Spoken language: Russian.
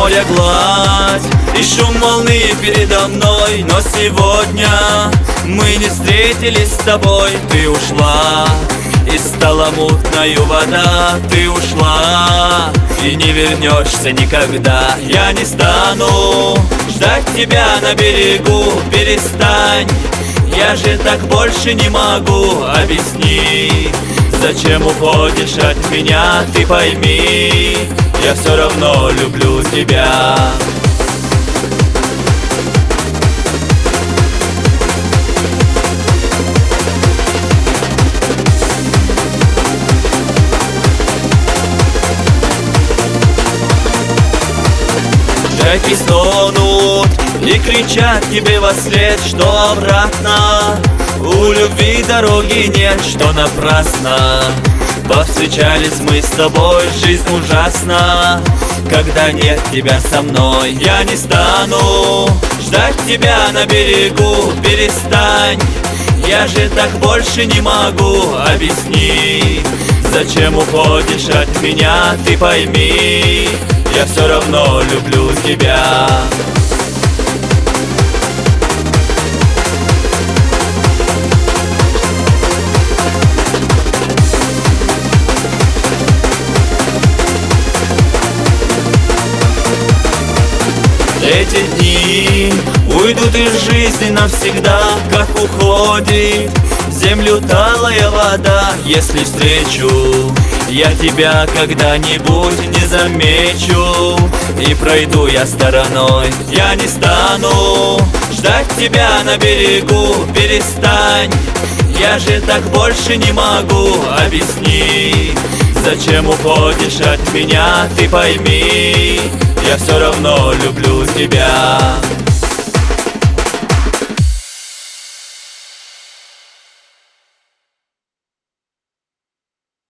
моря гладь и шум волны передо мной. Но сегодня мы не встретились с тобой. Ты ушла, и стала мутною вода. Ты ушла, и не вернешься никогда. Я не стану ждать тебя на берегу. Перестань, я же так больше не могу. Объясни, зачем уходишь от меня? Ты пойми, я все равно люблю тебя. Реки стонут и кричат тебе во след, что обратно у любви дороги нет, что напрасно повстречались мы с тобой. Жизнь ужасна, когда нет тебя со мной. Я не стану ждать тебя на берегу. Перестань, я же так больше не могу. Объясни, зачем уходишь от меня? Ты пойми, я все равно люблю тебя. Эти дни уйдут из жизни навсегда, как уходит в землю талая вода. Если встречу я тебя когда-нибудь, не замечу, и пройду я стороной. Я не стану ждать тебя на берегу. Перестань, я же так больше не могу. Объясни, зачем уходишь от меня? Ты пойми, я все равно люблю тебя.